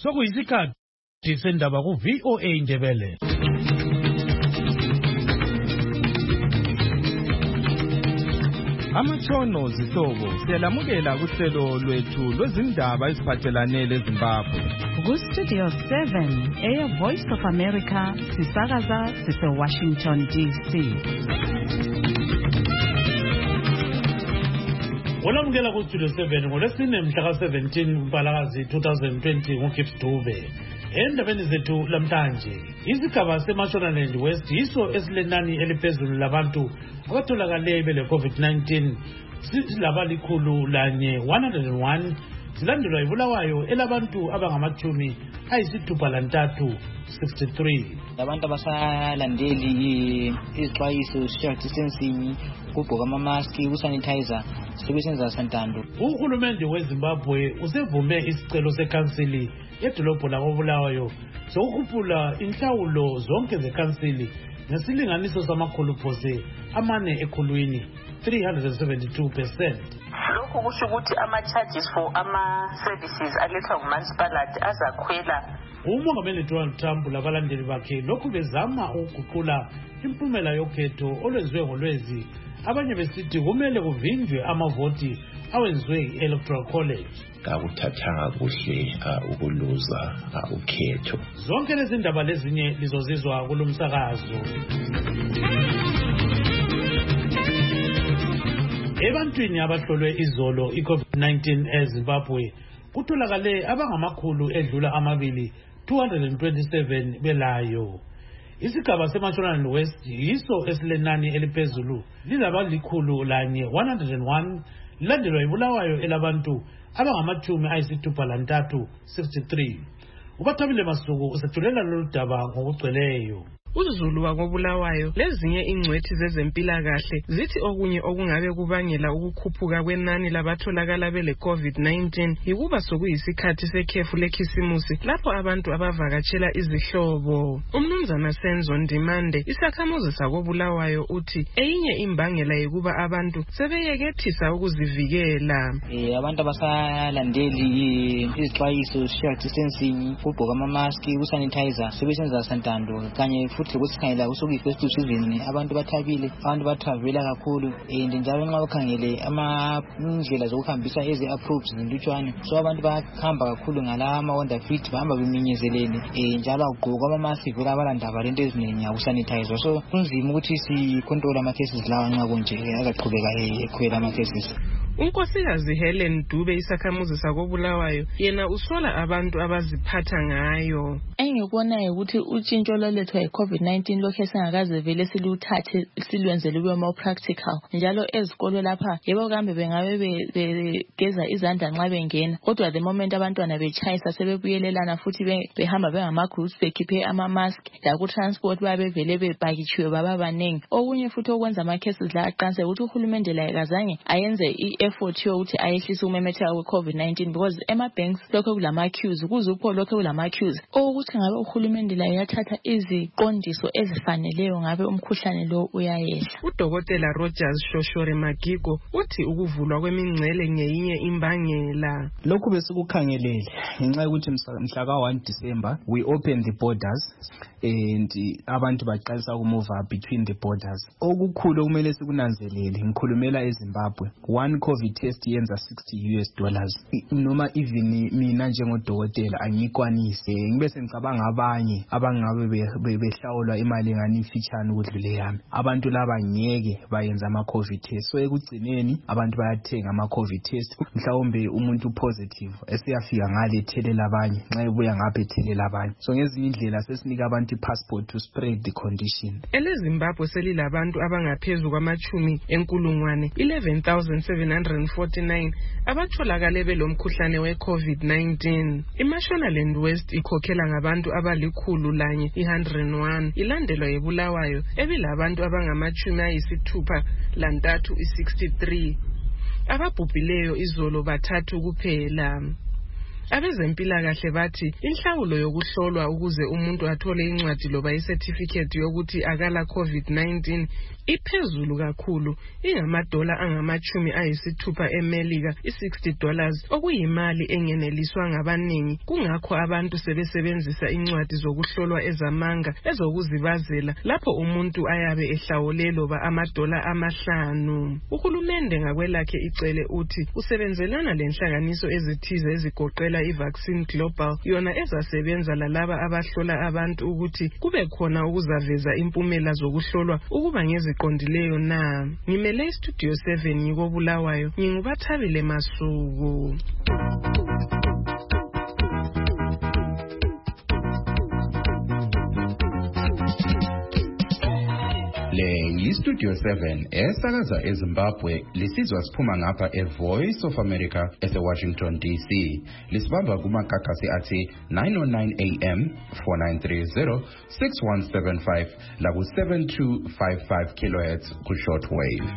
Sokuyisikhathi sendaba ku VOA Indebele. Amatshono zihlobo siyalamukela kuhlelo lwethu lwezindaba eziphathelane leZimbabwe. Ku-Studio 7 Air Voice of America sisakaza sise-Washington DC. Olamukela ku-Studio 7 ngolwesine mhla ka-17 Mpalakazi 2020 nguGibbs Dube. Endabeni zethu lamhlanje, isigaba seMashonaland West yiso esilenani eliphezulu labantu abatholakale bele COVID-19 silabalikhulu lanye 101 silandelwa ibulawayo elabantu abangamachumi ayisithupha lantathu 63. Abantu abasalandeli izixwayiso social distancing, ukugqoka ama-mask, ukusanitizer sebesenza santando. Uhulumende weZimbabwe usevume isicelo sekhansili yedolobho lakobulawayo sokukhuphula inhlawulo zonke zekhansili ngesilinganiso samakhulu phose amane ekhulwini 372%. Lokhu kusho ukuthi ama-charges for ama-services alethwa ngumunicipality azakhwela. Umongameli Donald Trump labalandeli bakhe lokhu bezama ukuguqula impumela yokhetho olwenziwe ngolwezi, abanye besithi kumele kuvinjwe amavoti awenziwe i-Electoral College. Akuthathanga kuhle ukuluza ukhetho. Zonke lezi ndaba lezinye lizozizwa kulumsakazo. Ebantwini abahlolwe izolo i-COVID-19 eZimbabwe kutholakale abangamakhulu edlula amabili 227 belayo. Isigaba seMashonaland West yiso esilenani eliphezulu lilabalikhulu lanye 101 lilandelwa ibulawayo elabantu abangamachumi ayisithupha lantathu 63. Ubathabile Masuku usethulela lolu daba ngokugcweleyo. UZulu wakobulawayo lezinye ingcwethi zezempilakahle zithi okunye okungabe kubangela ukukhuphuka kwenani labatholakala bele COVID-19 yikuba sokuyisikhathi sekhefu lekhisimusi lapho abantu abavakatshela izihlobo. Umnumzana Senzo Ndimande isakhamuzi sakobulawayo uthi eyinye imbangela yikuba abantu sebeyekethisa ukuzivikela. Abantu abasalandeli izixwayiso social distancing, ukugqoka ama-mask, ukusanitizer sebesenza santando kanye futhi ukusikhangela usukuyi-festive season abantu bathabile, abantu batravela kakhulu and njalo nxa ukhangele indlela zokuhambisa ezi-approved zintutshwane, so abantu bahamba kakhulu ngala ama-Honda Fit bahamba beminyezelene njalo akugqoka ama-mask vela abalandaba lento ezinengi akusanitizer, so kunzima ukuthi sicontrol ama-cases lawa nxa kunje azaqhubeka ekhwela ama-cases. Unkosikazi Helen Dube isakhamuzi sakobulawayo yena usola abantu abaziphatha ngayo. Engikubonayo ukuthi utshintsho lolethwa yi-COVID-19 lokho singakaze vele siluthathe silwenze lube more practical. Njalo ezikolo lapha yebo kambe bengabe begeza izandla nxa bengena, kodwa the moment abantwana betshayisa sebebuyelelana futhi behamba bengama-groups bekhiphe ama-mask, laku-transport babevele bepakitshiwe baba banengi. Okunye futhi okwenza ama-cases la aqanse ukuthi uhulumende la kazange ayenze effort yokuthi ayehlise umemetheka we-COVID-19 because ema-banks lokho kulama-queues, kuzupho lokho kulama-queues. Ukuthi ngabe uhulumende la yathatha iziqondiso ezifaneleyo ngabe umkhuhlane lo uyayehla. Udokotela Rogers Shoshore Magigo uthi ukuvulwa kwemingcele ngeyinye imbangela. Lokhu besikukhangelele ngenxa yokuthi mhla ka-1 December we opened the borders and abantu baqalisa ukumuva between the borders. Okukhulu kumele sikunanzelele, ngikhulumela eZimbabwe, one COVID test yenza $60. Noma even mina njengodokotela angikwanise ngibe sengicabanga abanye abangabe behlawulwa imali engani ifitshane ukudlule yami. Abantu laba ngeke bayenza ama-COVID test, so ekugcineni abantu bayathenga ama-COVID test, mhlawumbe umuntu positive esiyafika ngale ethelela abanye, nxa ebuya ngapha ethelela abanye. So ngezinye indlela sesinika abantu i-passport to spread the condition. EleZimbabwe selilabantu abangaphezulu kwamachumi enkulungwane 11,749 abatholakale belomkhuhlane we-COVID-19. iMashonaland West ikhokhela ngabantu abalikhulu lanye 101 ilandelwa yebulawayo ebilabantu abangamachumi ayisithupha lantathu 63. Ababhubhileyo izolo bathathu kuphela. Abezempilakahle bathi inhlawulo yokuhlolwa ukuze umuntu athole incwadi loba icertificate yokuthi akala COVID-19 iphezulu kakhulu, ingamadola angama-60 eMelika, $60, okuyimali engeneliswa ngabaningi. Kungakho abantu sebesebenzisa incwadi zokuhlolwa ezamanga ezokuzibazela lapho umuntu ayabe ehlawule loba amadola $5. Uhulumende ngakwelakhe icele uthi usebenzelana lenhlanganiso ezithize ezigoqela iVaccine Global, yona ezasebenza lalaba abahlola abantu ukuthi kube khona ukuzaveza impumela zokuhlolwa ukuba ngeziqondileyo na. Ngimele Studio 7 ngikobulawayo, ngingubathabile Masuku. Le Studio 7 esakaza eZimbabwe lisizwa siphuma ngapha eVoice of America eseWashington DC. Lisibamba kumakakasi athi 909 AM 4930 6175 la ku 7255 kHz ku shortwave.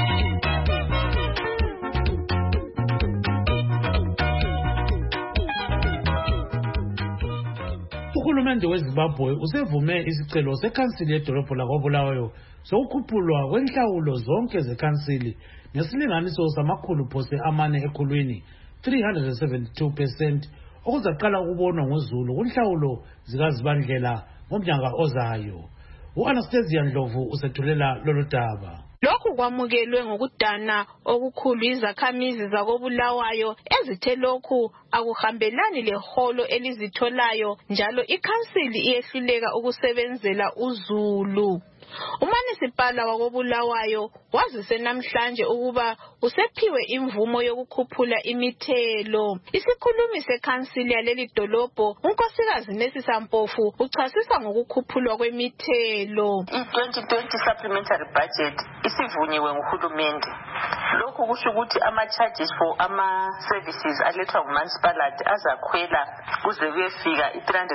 Uhulumende weZimbabwe usevume isicelo sekhansili yedolobho lakobulawayo sokukhuphulwa kwenhlawulo zonke zekhansili ngesilinganiso samakhulu phose amane ekhulwini 372%, okuzaqala ukubonwa ngoZulu kunhlawulo zikazibandlela ngomnyaka ozayo. U-Anastasia Ndlovu usethulela lolu daba. Lokhu kwamukelwe ngokudana okukhulu izakhamizi zakobulawayo ezithe lokhu akuhambelani leholo elizitholayo njalo ikhansili iyehluleka ukusebenzela uZulu. Umanisipala wakobulawayo wazise namhlanje ukuba usephiwe imvumo yokukhuphula imithelo. Isikhulumi sekhansili yaleli dolobho, unkosikazi Nesisa Mpofu, uchasisa ngokukhuphulwa kwemithelo. I-2020 supplementary budget isivunyiwe nguhulumende. Lokhu kusho ukuthi ama-charges for ama-services alethwa ngumanisipalati azakhwela kuze kuyefika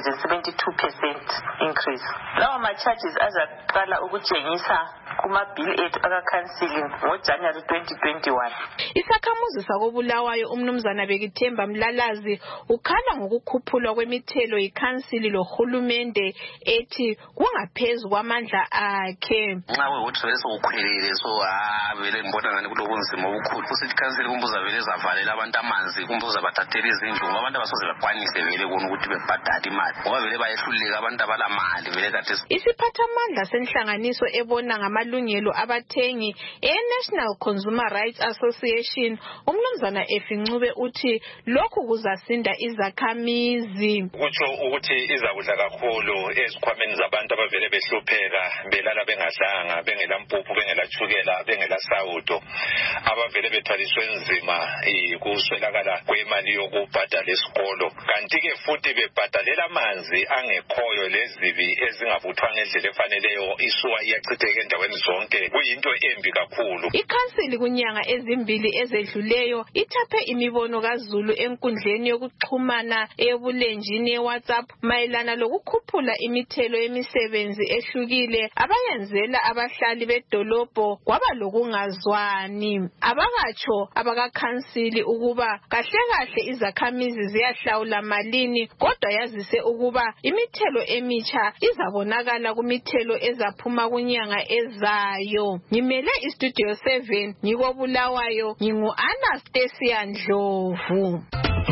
i-372% increase. Lawa ma-charges azaqala ukutshengisa kumabhili ethu akakhansili ngoJanuary 2021. Isakhamuzi sakobulawayo umnumzana Bekithemba Mlalazi ukhala ngokukhuphulwa kwemithelo ikhansili lohulumende ethi kungaphezu kwamandla akhe. Nxa ukuthi vele sokukhwelile vele ngibona ngani kulobunzima obukhulu. Futhi ikhansili kumbuza vele zavalela abantu amanzi, kumbuza bathathele izindlu, abantu abasoze bakwanise vele kona ukuthi bebhadale imali. Ngoba vele bayehluleka abantu abalamali vele kade. Isiphathamandla senhlanganiso ebona ngamalungelo abathengi e-National Consumer Rights Association umnumzana Efincube uthi lokhu kuzasinda izakhamizi. Kutsho ukuthi izakudla kakhulu ezikhwameni zabantu abavele behlupheka belala bengadlanga, bengela mpuphu, bengela tshukela, bengela sawudo, abavele bethwaliswe nzima kuswelakala kwemali yokubhadala esikolo. Kanti-ke futhi bebhadalela amanzi angekhoyo lezibi ezingabuthwa ngendlela efaneleyo, isuwa iyachitheka endaweni zonke. Kuyinto embi kakhulu. Ikhansili kunyanga ezimbili ezedluleyo ithaphe imibono kaZulu enkundleni yokuxhumana eyobulenjini yeWhatsApp mayelana lokukhuphula imithelo yemisebenzi ehlukile abayenzela abahlali bedolobho kwaba lokungazwani. Abakatsho abakakhansili ukuba kahle kahle izakhamizi ziyahlawula malini, kodwa yazise ukuba imithelo emitsha izabonakala kumithelo ezaphuma kunyanga ezayo. Ngimele iStudio 7 ngikobulawayo, ngingu-Anastasia Ndlovu.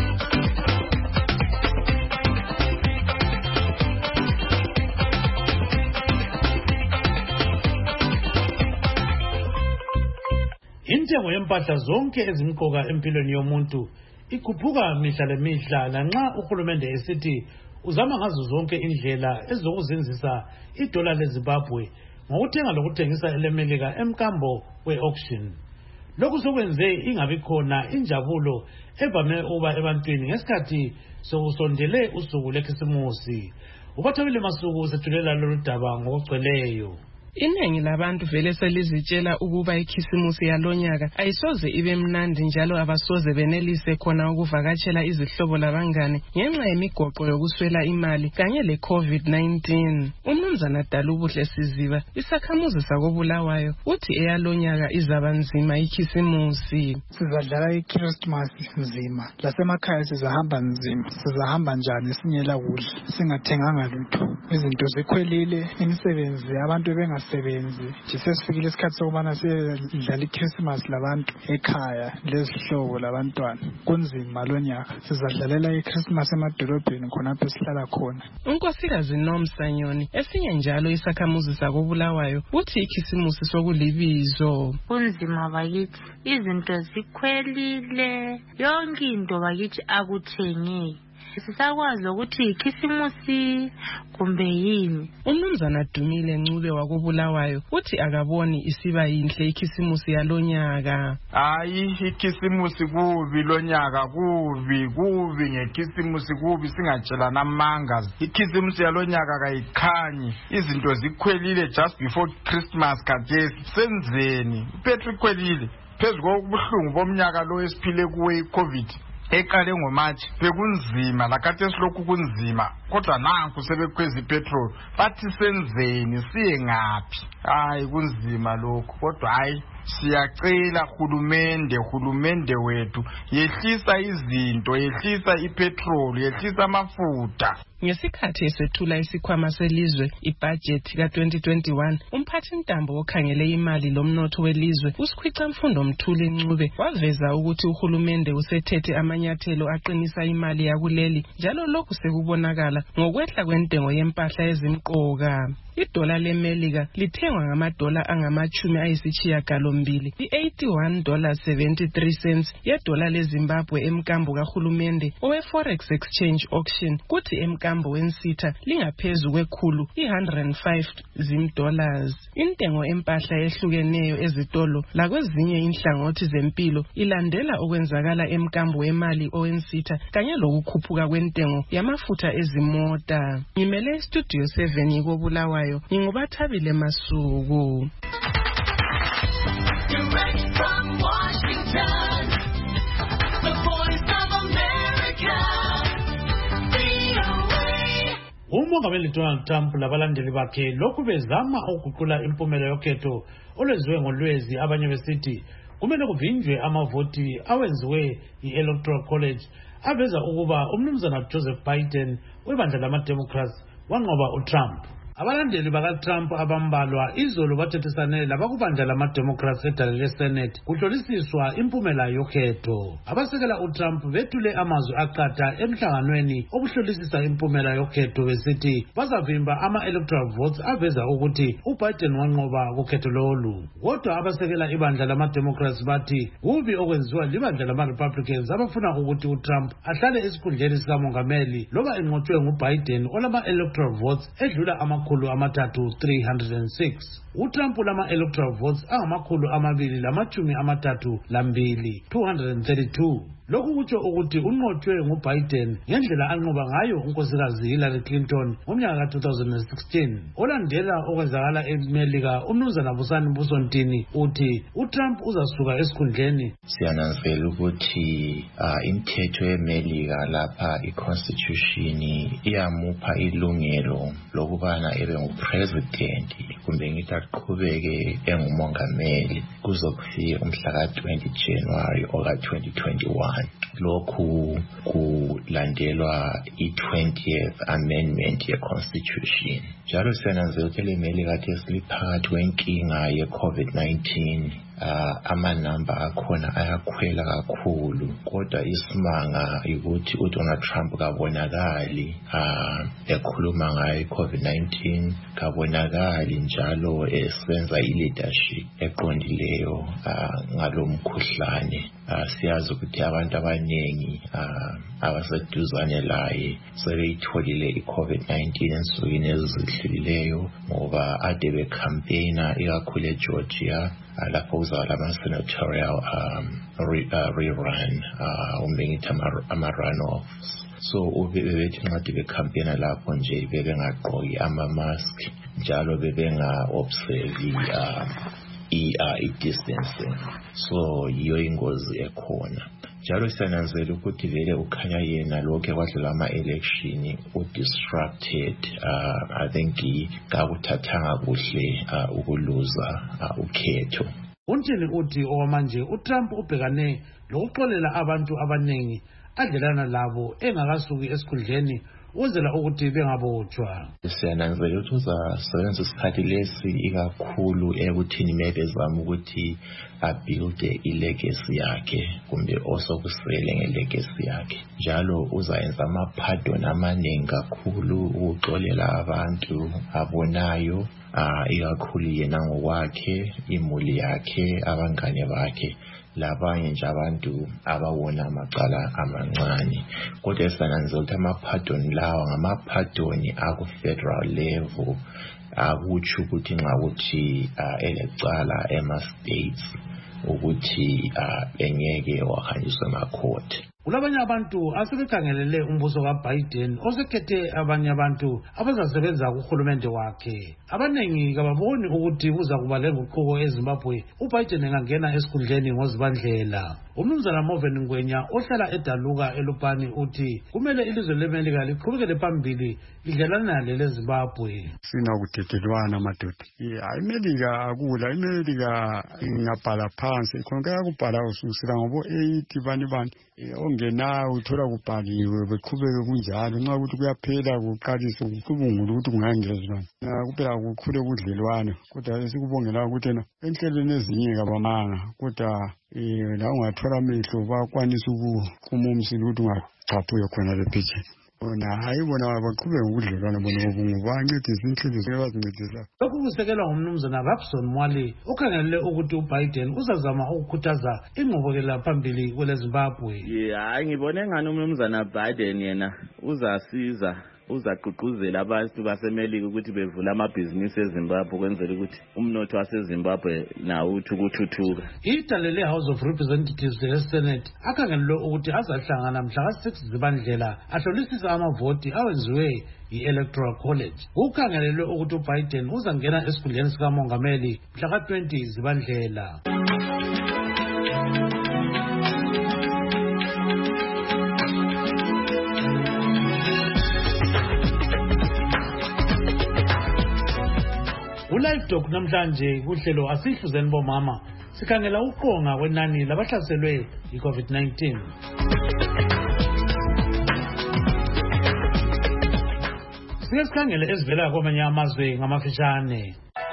Intengo yempahla zonke ezimqoka empilweni yomuntu ikhuphuka mihla lemihla, lanxa uhulumende esithi uzama ngazo zonke indlela ezokuzinzisa idola leZimbabwe ngokuthenga lokuthengisa elemelika emkambo we-auction. Lokhu sokwenze ingabi khona injabulo evame uba ebantwini ngesikhathi sokusondele usuku lekhisimusi. Ubathabile Masuku usethulela lolu daba ngokugcweleyo. Iningi labantu vele selizitshela ukuba ikhisimusi yalonyaka ayisoze ibe mnandi njalo abasoze benelise khona ukuvakatshela izihlobo labangane ngenxa yemigoqo yokuswela imali kanye le-COVID-19. Umnumzana Dalubuhle Siziba, isakhamuzi sakobulawayo, uthi eyalonyaka izaba nzima ikhisimusi. Sizadlala iChristmas nzima, lasemakhaya sizahamba nzima. Sizahamba njani singela kudla, singathenganga lutho. Izinto zikhwelile, imisebenzi abantu bengasebenzi. Sesifikile isikhathi sokubana sidlala iChristmas labantu ekhaya lezihlobo labantwana. Kunzima lonyaka. Sizadlalela iChristmas emadolobheni khonapho esihlala khona. Unkosikazi Nomsanyoni, esinye njalo isakhamuzi sakobulawayo, uthi ikhisimusi sokulibizo. Kunzima bakithi, izinto zikhwelile, yonke into bakithi akuthengeki. Sisakwazi ukuthi ikhisimusi kumbe yini. Umnumzana Dumile Ncube wakobulawayo uthi akaboni isiba yinhle ikhisimusi yalonyaka. Hayi, ikhisimusi kubi lonyaka, kubi ngekhisimusi kubi, singatshelana amanga. Ikhisimusi yalonyaka kayikhanyi, izinto zikhwelile just before Christmas khathesi. Senzeni ipetrol ikhwelile phezu kobuhlungu bomnyaka lo esiphile kuwe iCovid. Ekale ngoMarch bekunzima, lakade silokhu kunzima, kodwa nanku sebekhweza ipetrol. Bathi senzeni, siye ngaphi? Hayi kunzima lokho, kodwa hayi siyacela hulumende wethu yehlisa izinto, yehlisa ipetrol, yehlisa amafutha. Ngesikhathi esethula isikhwama selizwe ibudget ka-2021, umphathintambo okhangele imali lomnotho welizwe uSikhwicamfundo Mthuli Ncube waveza ukuthi uhulumende usethethe amanyathelo aqinisa imali yakuleli, njalo lokhu sekubonakala ngokwehla kwentengo yempahla ezimqoka. Idola leMelika lithengwa ngamadola angama-80, i-$81.73 yedola leZimbabwe emkambo kahulumende owe-Forex Exchange Auction, kuthi emkambo wensitha lingaphezu kwekhulu $105. Intengo empahla ehlukeneyo ezitolo lakwezinye inhlangothi zempilo ilandela okwenzakala emkambo wemali owensitha kanye lokukhuphuka kwentengo yamafutha ezimota. Ngimele Studio 7 kobulawayo, Ngingubathabile Masuku. Direct from Washington, the Voice of America, VOA. Umongameli Donald Trump labalandeli bakhe lokhu bezama ukuguqula impumela yokhetho olwenziwe ngolwezi, abanye besithi kumele kuvinjwe amavoti awenziwe i-Electoral College aveza ukuba umnumzana Joseph Biden webandla lama-Democrats wanqoba uTrump. Abalandeli baka-Trump abambalwa izolo bathethisane labakubandla lama-Democrats edale le-Senate kuhlolisiswa impumela yokhetho. Abasekela uTrump bethule amazwi aqatha emhlanganweni okuhlolisisa impumela yokhetho besithi bazavimba ama-electoral votes aveza ukuthi uBiden wanqoba kukhetho lolu. Kodwa abasekela ibandla lama-Democrats bathi kubi okwenziwa libandla lama-Republicans abafuna ukuthi uTrump ahlale esikhundleni sikamongameli loba enqotshwe nguBiden olama-electoral votes edlula $306. uTrump lama-electoral votes $232. Lokhu kutsho ukuthi unqotshwe nguBiden ngendlela anqoba ngayo unkosikazi Hillary Clinton ngomnyaka ka-2016. Olandela okwenzakala eMelika, umnumzana Busani Busontini uthi uTrump uzasuka esikhundleni. Siyananzelela ukuthi imithetho yeMelika lapha iConstitution iyamupha ilungelo lokubana ebe ngupresident kumbe ngithi aqhubeke engumongameli kuzokufika umhla ka-20 January oka-2021. Lokhu kulandelwa i-20th amendment ye-Constitution. Njalo siyananzelela ukuthi leMelika kade siliphakathi kwenkinga ye-COVID-19. Amanamba akhona ayakhwela kakhulu, kodwa isimanga ukuthi uDonald Trump kabonakali ekhuluma ngayo iCovid-19, kabonakali njalo esenza i-leadership eqondileyo ngalomkhuhlane. Siyazi ukuthi abantu abaningi abaseduzane laye sebeyitholile iCovid-19 ensukwini ezidlulileyo ngoba ade becampaigna ikakhulu eGeorgia lapho kuzaba lama-senatorial rerun, ngithi ama-runoffs. so bebethi nxa becampaigna lapho nje bebengagqoki ama-mask njalo bebenga-observe i-distancing, so yiyo ingozi ekhona. Njalo siyananzela ukuthi vele ukhanya yena lokhu kwadlula ama-election u-distracted. I think kakuthathanga kuhle ukuluza ukhetho. Untini uthi owamanje uTrump ubhekane lokuxolela abantu abanengi adlelana labo engakasuki esikhundleni uzela ukuthi bengabotshwa. Siyananzela ukuthi uzasebenzisa isikhathi lesi ikakhulu ekuthini mebezama ukuthi abuilde ilegacy yakhe kumbe osokusele ngelegacy yakhe. Njalo uzayenza ama-pardon amaningi kakhulu ukuxolela abantu abonayo ikakhulu yena ngokwakhe, imuli yakhe, abangane bakhe, labanye nje abantu abawona amacala amancane. Kodwa siyananzela ukuthi ama-pardon lawa ngama-pardon aku-federal level, akutsho ukuthi nxa kuthi elecala ema-states ukuthi engeke wahanjiswe emacourt. Kulabanye abantu asebekhangelele umbuso kaBiden osekhethe abanye abantu abazasebenza kuhulumende wakhe. Abanengi kababoni ukuthi kuza kuba lenguquko eZimbabwe uBiden engangena esikhundleni ngozibandlela. Umnumzana Moven Ngwenya ohlala eDaluka eLupani uthi kumele ilizwe leMelika liqhubekele phambili lidlelana leZimbabwe. Sinakudedelwana madoda. iMelika akula, iMelika ingabhala phansi khonke yakubhala ususela ngobo 80 bani ongenayo uthola kubhaliwe beqhubeke kunjalo nxa ukuthi kuyaphela kuqalise ukubungula ukuthi kungangezwa kuphela kukhule kudlelwane. Kodwa esikubongela ukuthi enhlelweni ezinye kabamanga kodwa la ungathola amehlo bakwanisa ukuqhuma umsili ukuthi ungachaphuke khona lephetshe. Hayi bona baqhubeke ngokudlelwana bona ngobancedisa inhlelo zebazincedisa. Lokhu kusekelwa ngumnumzana Rapson Mwale okhangelele ukuthi uBiden uzazama ukukhuthaza ingqubekela phambili kweleZimbabwe. Hayi ngibone ngani umnumzana Biden yena uzasiza uzaqhuquzela abantu baseMelika ukuthi bevula amabhizinisi eZimbabwe ukwenzela ukuthi umnotho waseZimbabwe nawo uthi ukuthuthuka. Idalele House of Representatives leSenate akhangelele ukuthi azahlangana mhla ka-6 Zibandlela ahlolisisa amavoti awenziwe yi-Electoral College. Ukhangelele ukuthi uBiden uzangena esikhundleni sikamongameli mhla ka-20 Zibandlela. Live Talk namhlanje kuhlelo asihluzeni bomama sikhangela uqonga kwenani labahlaselwe yi-COVID-19. Sike sikhangele ezivela kwamanye amazwe ngamafishane.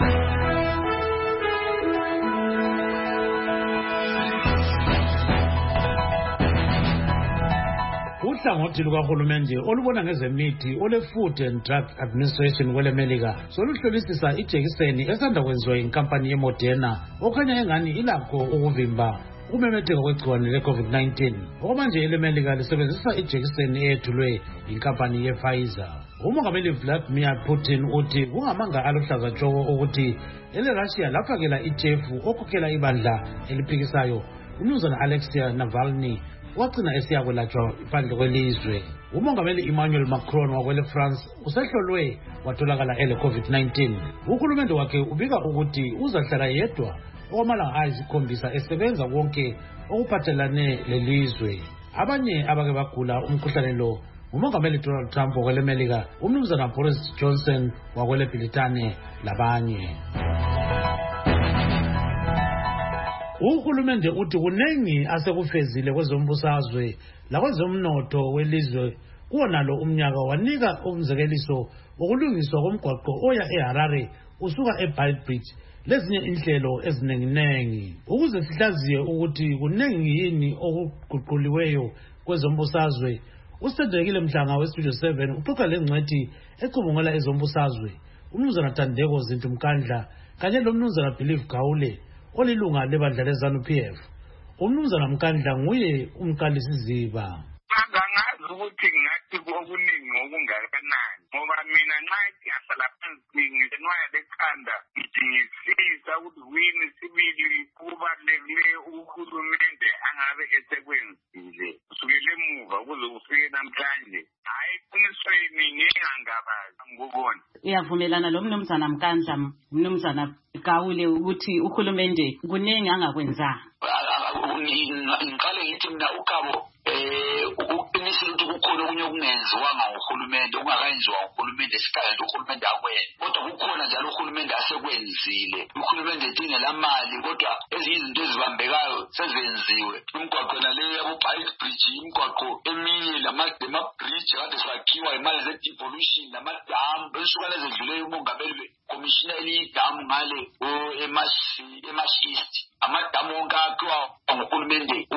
Uhlangothi lukahulumende olubona ngezemithi ole-Food and Drug Administration kweleMelika soluhlolisisa ijekiseni esanda kwenziwa yinkampani yeModerna okhanya engani ilakho ukuvimba ukumemetheka kwegciwane le-COVID-19. Okwamanje eleMelika lisebenzisa ijekiseni eyethulwe yinkampani ye-Pfizer. Umongameli Vladimir Putin uthi kungamanga aluhlaza tshoko ukuthi ele-Russia lafakela ijefu okhokhela ibandla eliphikisayo umnumzana Alexei Navalny wagcina esiyakwelatshwa phandle kwelizwe. Umongameli Emmanuel Macron wakwele-France usehlolwe watholakala ele-COVID-19. Uhulumende wakhe ubika ukuthi uzahlala yedwa okwamalanga ayisikhombisa esebenza konke okuphathelane lelizwe. Abanye abake bagula umkhuhlane lo umongameli Donald Trump wakweleMelika, umnumzana Boris Johnson wakwele-Britane labanye. Uhulumende uthi kunengi asekufezile kwezombusazwe lakwezomnotho welizwe kuwonalo umnyaka wanika umzekeliso wokulungiswa komgwaqo oya eHarare usuka eBeitbridge lezinye inhlelo ezinenginengi. Ukuze sihlaziye ukuthi kunengi yini okuguquliweyo kwezombusazwe, uSendekile Mhlanga weStudio 7 uxoxa lengcwethi ecubungela ezombusazwe umnumzana Thandeko Zinto Mkandla kanye lomnumzana Believe Gawule olilunga lebandla leZANU-PF. Umnumzana Mkandla nguye umqalisi ziba. Angangazi ukuthi ngathi okuningi okungakanani ngoba mina nxa ngiyahlala phansi nginwaya lekhanda ngifisa ukuthi wini sibili kubalulekile uhulumende angabe esekwenzile kusukela emuva emva kuze kufike namhlanje hayi qinisweni ngingangabazi ngokubona. Uyavumelana lo mnumzana Mkandla mnumzana Gawule ukuthi uhulumende kuningi angakwenzanga? Ngiqale ngithi mina uKhabo uqinisile ukuthi kukhona okunye okungenziwanga nguhulumende okungakayenziwa nguhulumende esikhaya nje uhulumende akwenza, kodwa kukhona njalo uhulumende asekwenzile. Uhulumende edingela mali kodwa ezinye izinto ezibambekayo sezenziwe. Imigwaqo naleyo yabo-Bike Bridge, imigwaqo eminye lama-bridge kade swakhiwa imali ze-devolution, namadamu ensukwini ezedluleyo umongameli komishina eliyidamu ngale eMash East. Amadamu wonke akhiwa nguhulumende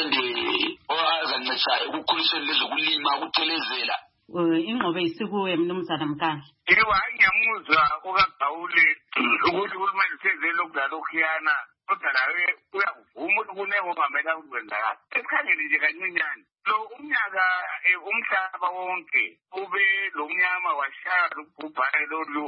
ozancedisa ekukhuliseni lezokulima ukuthelezela. Ingqobe isikuwe mnumzana Mkandla. Yebo, ngiyamuzwa ukaGawule ukuthi uhulumende senze lokudalokhuyana kodwa nawe uyakuvuma ukuthi kunengokungamela ukwenzakala. Esikhangele nje kancinyane lo umnyaka umhlaba wonke ube lo mnyama washaya lubhubhane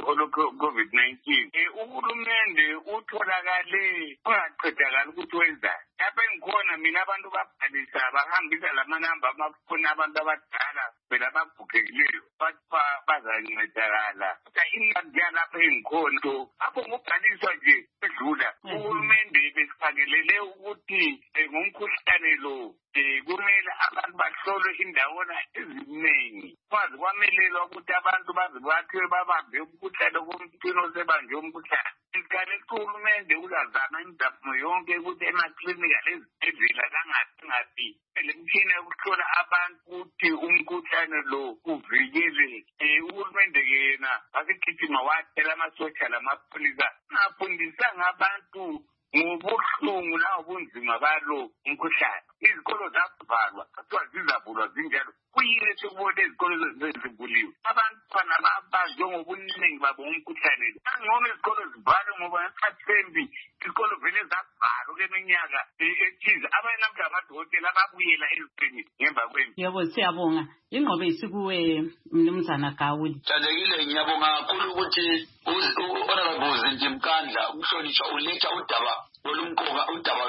lo-COVID-19. Uhulumende utholakale ungaqedakali ukuthi wenzani. Lapha engikhona mina abantu babhalisa bahambisa lamanamba amafoni abantu abadala phela abagugekileyo bathi bazancedakala. Kodwa imali yalapha engikhona so apho ngubhaliswa nje edlula uhulumende besifakelele ukuthi ngomkhuhlane lo kumele abantu bahlolwe indawona eziningi. Kwazi kwamelelwa ukuthi abantu baze bakhiwe babambe umkhuhlane komntwini osebanje umkhuhlane. Isikhathi uhulumende uzazama imizamo yonke ukuthi emaklinika lezibhedlela ngaphi le mtshina yokuhlola abantu ukuthi umkhuhlane lo uvikeleke. Uhulumende yena wasigijima wathela amasotsha lamapholisa afundisanga abantu ngobuhlungu ubunzima balo umkhuhlane. Izikolo zavalwa kuthiwa zizavulwa zinjalo. Kuyini esikubona izikolo zezivuliwe? Abantwana babazwe ngobuningi babo umkhuhlane lo. Angcono izikolo zivalwe ngoba ngesikhathi izikolo vele zavalwa kweminyaka ethize. Abanye namhla amadokotela ababuyela ezibhedlela ngemva kwempi. Yebo, siyabonga. Ingqobe isikuwe mnumzana Gawule. Thandekile, ngiyabonga kakhulu ukuthi honorable Zinti Mkandla ukuhlonishwa uletha udaba olumqoka, udaba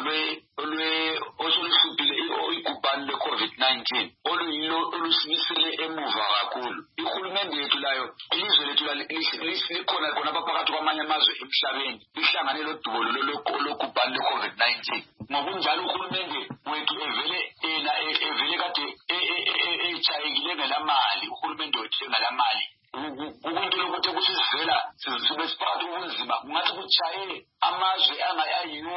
oselusubhile igubhane le-COVID-19 oluyilo olusimisele emuva kakhulu. Ihulumende yethu layo, ilizwe lethu likhona khona phakathi kwamanye amazwe emhlabeni lihlangane lodubo logubhane le-COVID-19. Ngokunjalo uhulumende wethu evele kade echayekile ngelamali. Uhulumende wethu engelamali ukunto lokuthi kusivela sibe siphakathi ubunzima kungathi kuchaye amazwe angayayiwo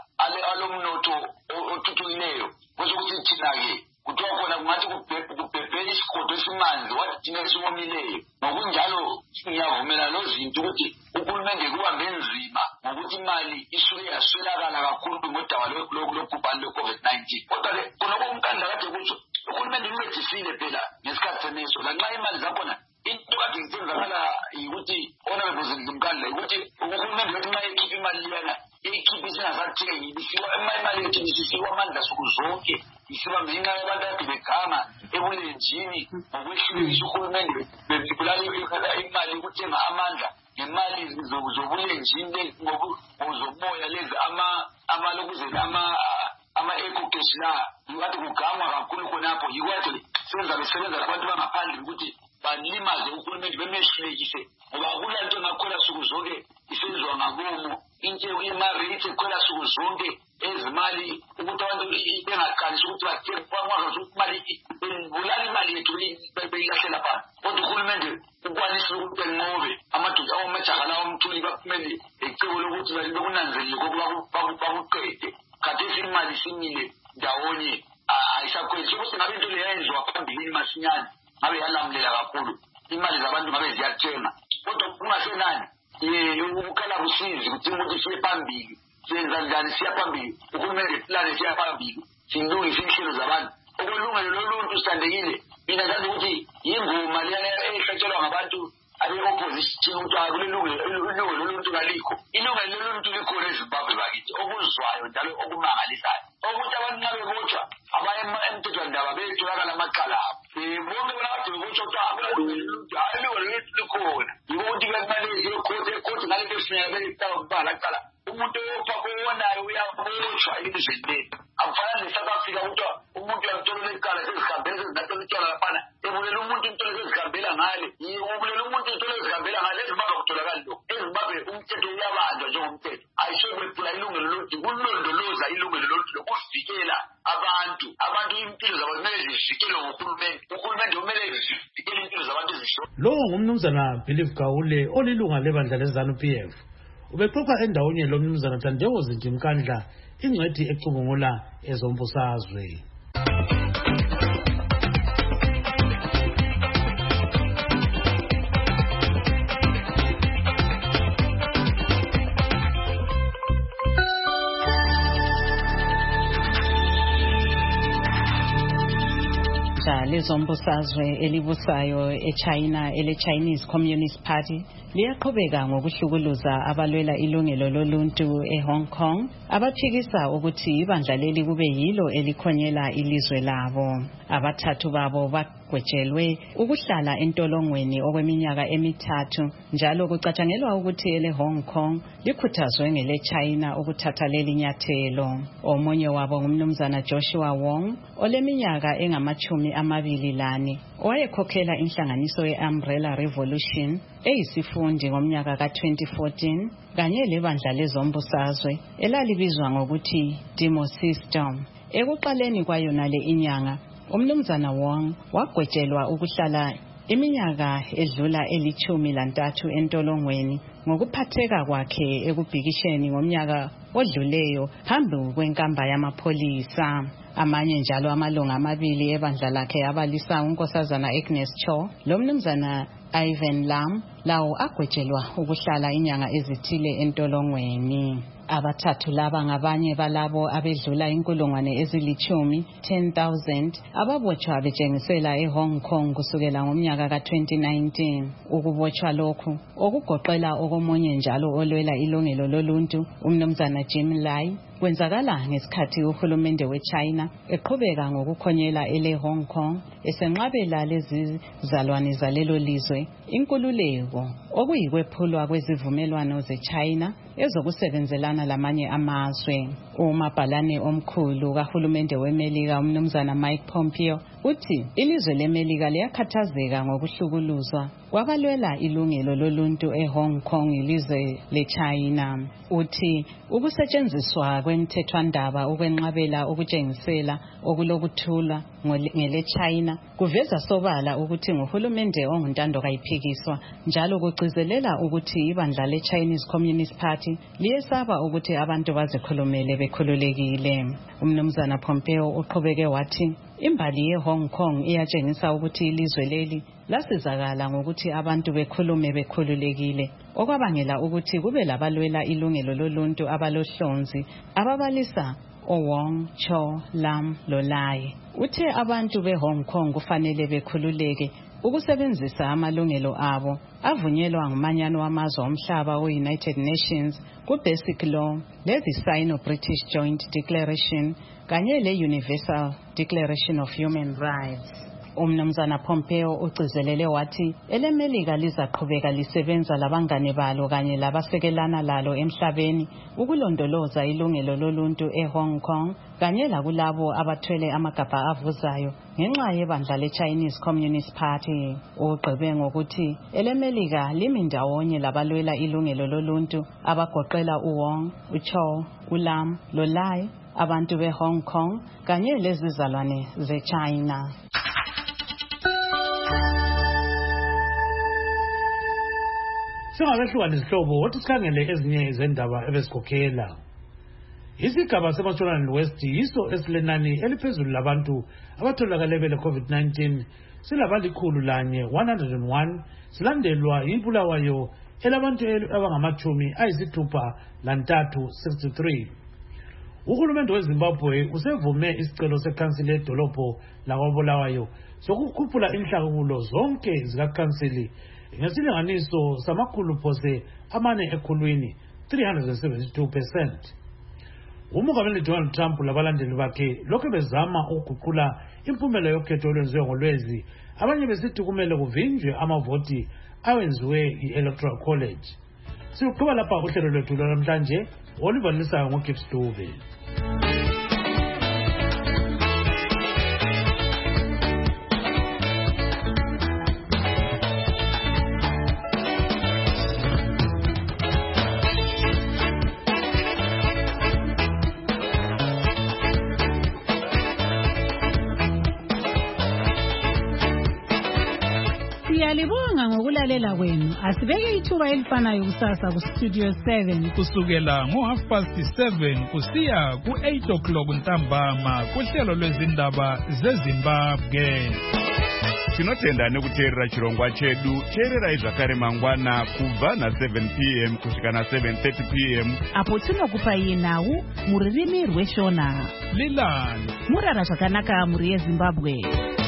alomnotho othuthukileyo kwezokuthi thina-ke kuthiwa khona kungathi kubhebhela isigodo esimanzi wathi thina esiwomileyo. Ngokunjalo ngiyavumela nozinto ukuthi uhulumende kubambe nzima ngokuthi imali isuke yaswelakala kakhulu ngodaba logubhane lwe-COVID-19. Kodwa-ke khonoko uMkandla kade kutsho uhulumende uncedisile phela ngesikhathi seneso lanxa imali zakhona. Into kade isenzakala yikuthi honorable Zinti Mkandla ukuthi uhulumende wethu nxa ekhipha imali liyana eyikhipha isingasathengi imali yethu isisiwa amandla suku zonke isiba ngenxa yabantu kade beganga ebulenjini ngokwehlulisa uhulumende bebulala imali yokuthenga amandla ngemali zobulenjini zomoya lezi amalokuzela ama-ecocash la kade kugangwa kakhulu khonapho. Yikho senza besebenza labantu bangaphandle ukuthi balimaze uhulumende bemehlulekise ngoba akula nto engakhona suku zonke isenziwa ngabomo. Intsheko yema-rate ekhwela suku zonke ezimali ukuthi abantu bengaqalisi ukuthi bathengakwazi ukuthi imali bulala imali yethu beyilahlela phansi. Kodwa uhulumende ukwanise ukuthi enqobe amadoda awamajaha lawo omthuli baphumele ecebo lokuthi bekunanzelile kokuba bakuqede. Khathesi imali simile ndawonye ayisakhweli. Sokuthi ngabe into le yayenziwa phambilini masinyane ngabe yalamulela kakhulu, imali zabantu ngabe ziyathenga. Kodwa kungasenani ukukhala kusizi kudinga ukuthi siye phambili. Senza njani siya phambili? Uhulumende plane siya phambili silungise inhlelo zabantu. Okulungele loluntu sithandekile mina ngathi ukuthi yingoma leyana ehlatshelwa ngabantu abe-opposition ukuthi akulilungelo loluntu kalikho. Ilungelo loluntu likhona eZimbabwe bakithi okuzwayo njalo okumangalisayo ukuthi abantu nxa bebotshwa abanye emthethwandaba betholakala amacala abo. Bonke bona kade bebotshwa ukuthi ilungelo loluntu likhona. Yiko ukuthi kumele ekhothi ngale nto esifuneka belitaba cala umuntu opha owonayo uyabotshwa elizweni lethu. Akufana ne-South Africa kuthiwa umuntu uyamtholela icala sezihambele utshwala laphana ebulela umuntu into ezihambela ngale ubulela umuntu into ezihambela ngale ezimbabwe kutholakali lokho ezimbabwe umthetho uyabanjwa njengomthetho ayisho kwephula ilungelo loluntu kulondoloza ilungelo loluntu lokuvikela abantu impilo zabo kumele zivikelwe nguhulumende kumele zivikele impilo zabantu ezisho. Lowo ngumnumzana Believe Gawule olilunga lebandla leZANU-PF ubexoxa endaweni lomnumzana Thandewo Zintimkandla ingcwethi ecubungula ezombusazwe. Lezombusazwe elibusayo eChina ele-Chinese Communist Party liyaqhubeka ngokuhlukuluza abalwela ilungelo loluntu eHong Kong abaphikisa ukuthi ibandla leli kube yilo elikhonyela ilizwe labo. Abathathu babo bagwejelwe ukuhlala entolongweni okweminyaka emithathu njalo kucatshangelwa ukuthi ele-Hong Kong likhuthazwe ngele-China ukuthatha leli nyathelo. Omunye wabo ngumnumzana Joshua Wong oleminyaka engama-24 owayekhokhela inhlanganiso ye-Umbrella Revolution eyisifundi ngomnyaka ka-2014 kanye lebandla lezombusazwe elalibizwa ngokuthi Demosystem. Ekuqaleni kwayona le inyanga umnumzana Wong wagwejelwa ukuhlala iminyaka edlula eli-13 entolongweni ngokuphatheka kwakhe ekubhikisheni ngomnyaka odluleyo phambi kwenkamba yamapholisa. Amanye njalo amalunga amabili ebandla lakhe abalisa unkosazana Agnes Cho lomnumzana Ivan Lam lawo agwejelwa ukuhlala inyanga ezithile entolongweni. Abathathu laba ngabanye balabo abedlula 10,000 ababotshwa betshengisela eHong Kong kusukela ngomnyaka ka-2019. Ukubotshwa lokhu okugoqela okomunye njalo olwela ilungelo loluntu umnumzana Jim Lai kwenzakala ngesikhathi uhulumende weChina eqhubeka ngokukhonyela ele-Hong Kong esenqabela lezi zalwane zalelo lizwe inkululeko okuyikwephulwa kwezivumelwano zeChina ezokusebenzelana lamanye amazwe. Umabhalane omkhulu kahulumende weMelika umnumzana Mike Pompeo uthi ilizwe leMelika liyakhathazeka ngokuhlukuluzwa kwabalwela ilungelo loluntu eHong Kong ilizwe leChina. Uthi ukusetshenziswa kwemthethwandaba ukwenqabela ukutshengisela okulokuthula ngeleChina kuveza sobala ukuthi nguhulumende onguntando kayiphikiswa njalo kugcizelela ukuthi ibandla leChinese Communist Party liyesaba ukuthi abantu bazikhulumele bekhululekile. Umnumzana Pompeo uqhubeke wathi imbali yeHong Kong iyatshengisa ukuthi ilizwe leli lasizakala ngokuthi abantu bekhulume bekhululekile okwabangela ukuthi kube labalwela ilungelo loluntu abalohlonzi ababalisa Wong, Cho, Lam loLai. Uthe abantu beHong Kong kufanele bekhululeke ukusebenzisa amalungelo abo avunyelwa ngumanyano wamazwe omhlaba we-United Nations ku-Basic Law le-The Sino-British Joint Declaration kanye le-Universal Declaration of Human Rights. Umnumzana Pompeo ugcizelele wathi eleMelika lizaqhubeka lisebenza labangane balo kanye labasekelana lalo emhlabeni ukulondoloza ilungelo loluntu eHong Kong kanye lakulabo abathwele amagabha avuzayo ngenxa yebandla leChinese Communist Party. Ugqibe ngokuthi eleMelika limi ndawonye labalwela ilungelo loluntu abagoqela uWong, uCho, uLam loLai, abantu beHong Kong kanye lezizalwane zeChina. Singabehlukana izihlobo wathi sikhangele ezinye izindaba ebesikhokhela. Isigaba seMasholana West yiso esilenani eliphezulu labantu abatholakale bele COVID-19 silabalikhulu lanye 101 silandelwa yibulawayo elabantu abangama-63 63. Uhulumende weZimbabwe usevume isicelo sekhansili edolobho lakwabulawayo sokukhuphula inhlakulo zonke zikakhansili ngesilinganiso samakhulu phose amane ekhulwini 372%. Umongameli Donald Trump labalandeli bakhe lokho bezama ukuguqula impumela yokhetho olwenziwe ngoLwezi abanye besithi kumele kuvinjwe amavoti awenziwe i-Electoral College. Siqhubeka lapha uhlelo lwethu namhlanje olubalisayo ngoGibbs Dube. Siyalibonga ngokulalela kwenu. Asibeke ithuba elifanayo kusasa ku Studio 7 kusukela ngo7:30 kusiya ku8:00 ntambama kuhlelo lwezindaba zeZimbabwe. Tinotenda nekuteerera chirongwa chedu. Teererai zvakare mangwana kubva na7 p.m. kusvika na7:30 p.m. apo tinokupai nhau mururimi rweshona. Lilani murara zvakanaka muri yeZimbabwe.